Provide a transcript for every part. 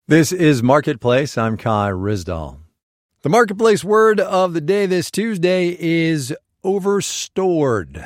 This is Marketplace. I'm Kai Ryssdal. The Marketplace word of the day this Tuesday is overstored.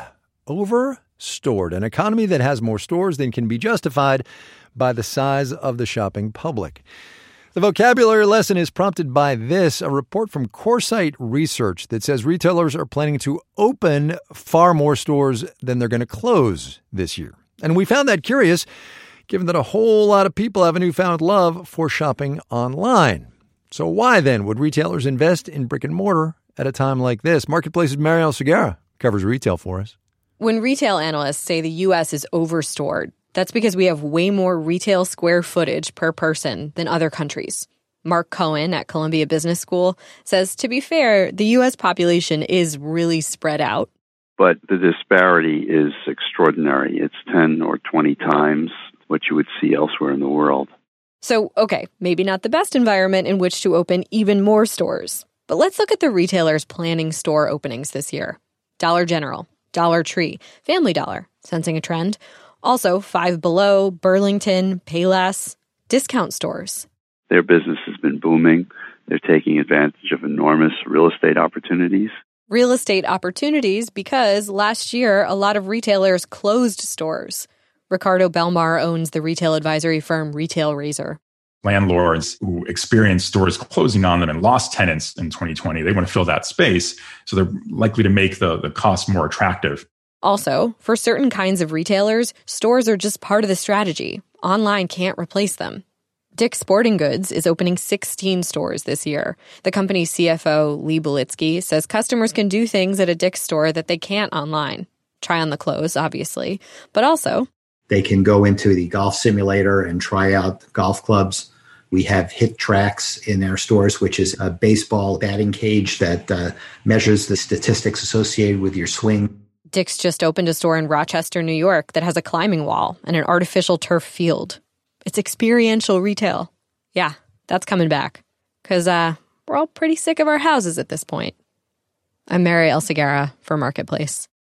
Overstored, an economy that has more stores than can be justified by the size of the shopping public. The vocabulary lesson is prompted by this, a report from Coresight Research that says retailers are planning to open far more stores than they're going to close this year. And we found that curious, given that a whole lot of people have a newfound love for shopping online. So why then would retailers invest in brick and mortar at a time like this? Marketplace's Marielle Segarra covers retail for us. When retail analysts say the U.S. is overstored, that's because we have way more retail square footage per person than other countries. Mark Cohen at Columbia Business School says, to be fair, the U.S. population is really spread out. But the disparity is extraordinary. It's 10 or 20 times what you would see elsewhere in the world. So, okay, maybe not the best environment in which to open even more stores. But let's look at the retailers planning store openings this year. Dollar General, Dollar Tree, Family Dollar, sensing a trend. Also, Five Below, Burlington, Payless, discount stores. Their business has been booming. They're taking advantage of enormous real estate opportunities. Real estate opportunities because last year, a lot of retailers closed stores. Ricardo Belmar owns the retail advisory firm Retail Razor. Landlords who experienced stores closing on them and lost tenants in 2020, they want to fill that space, so they're likely to make the cost more attractive. Also, for certain kinds of retailers, stores are just part of the strategy. Online can't replace them. Dick's Sporting Goods is opening 16 stores this year. The company's CFO, Lee Belitsky, says customers can do things at a Dick's store that they can't online. Try on the clothes, obviously, but also they can go into the golf simulator and try out golf clubs. We have Hit Tracks in our stores, which is a baseball batting cage that measures the statistics associated with your swing. Dick's just opened a store in Rochester, New York that has a climbing wall and an artificial turf field. It's experiential retail. Yeah, that's coming back. Because we're all pretty sick of our houses at this point. I'm Marielle Segarra for Marketplace.